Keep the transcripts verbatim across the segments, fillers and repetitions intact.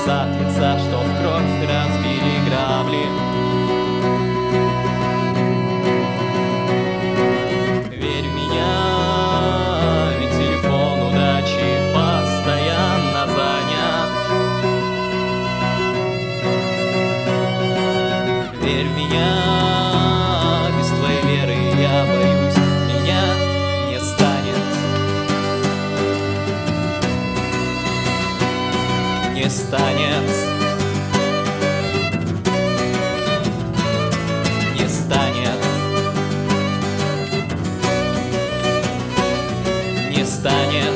глаз от лица, что в кровь разбили грабли. Верь в меня, ведь телефон удачи постоянно занят. Верь в меня, без твоей веры я боюсь, меня не станет. Не станет. Не станет. Не станет.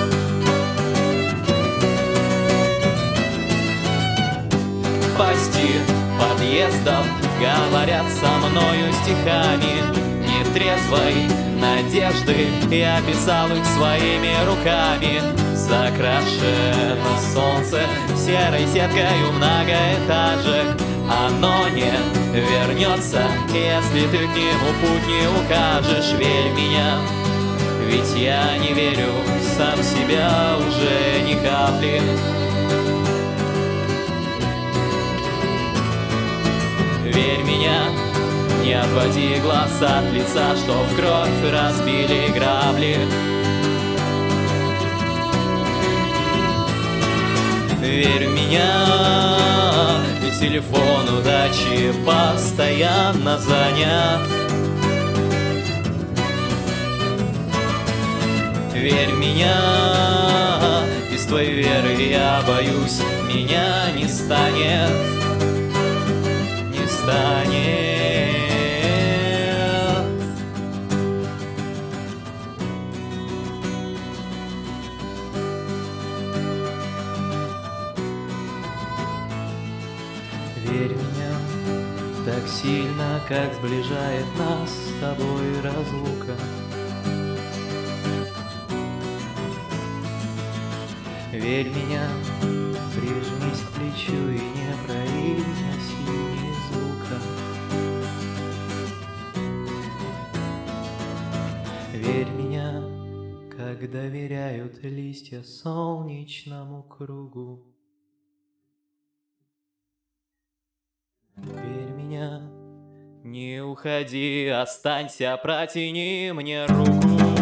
Пасти подъездов говорят со мною стихами нетрезвой надежды. Я писал их своими руками. Закрашено солнце серой сеткой у многоэтажек. Оно не вернется, если ты к нему путь не укажешь. Верь в меня, ведь я не верю в сам себя уже ни капли. Верь в меня, не отводи глаз от лица, что в кровь разбили грабли. Верь в меня, ведь телефон удачи постоянно занят. Верь в меня, без твоей веры я боюсь, меня не станет. Не станет. Верь в меня так сильно, как сближает нас с тобой разлука. Верь в меня, прижмись к плечу и не произноси ни звука. Верь в меня, как доверяют листья солнечному кругу. Верь в меня, не уходи, останься, протяни мне руку.